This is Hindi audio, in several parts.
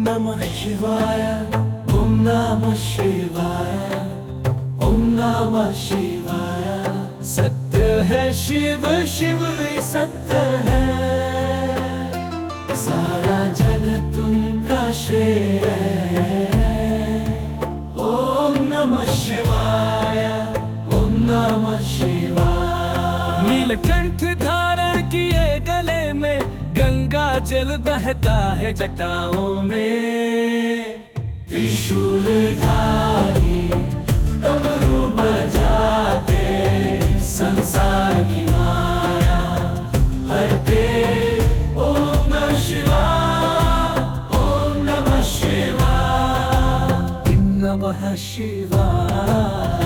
नमः शिवाय, ओम नमः शिवाय, ओम नमः शिवाय। सत्य है शिव, शिव भी सत्य है, सारा जगत उनका श्रेय है। ओम नमः शिवाय, ओम नमः शिवाय। नीलकंठ धारण किए गले में, गंगा जल बहता है जटाओं में। त्रिशूलधारी डमरू बजाते, संसार की माया हरते। ओम नमः शिवाय, ओम नमः शिवाय, नमः शिवाय।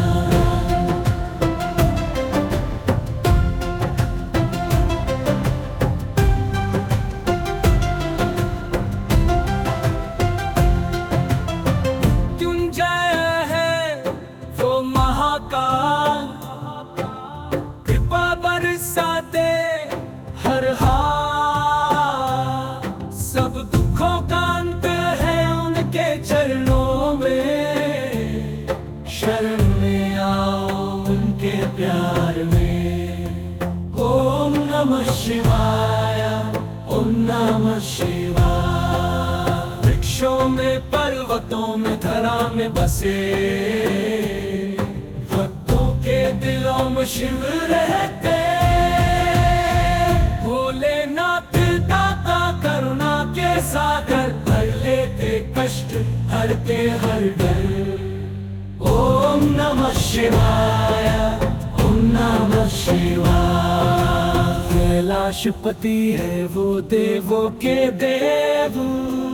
कृपा बरसाते हर हाल, सब दुखों का अंत है उनके चरणों में। शरण में आओ उनके प्यार में। ओम नमः शिवाय, ओम नमः शिवाय। वृक्षों में, पर्वतों में, धरा में बसे, दिलों में शिव रहते। भोलेनाथ दाता करुणा के सागर, हर लेते कष्ट, हरते हर डर। ओम नमः शिवाय, ओम नमः शिवाय। कैलाशपति है वो देवों के देव,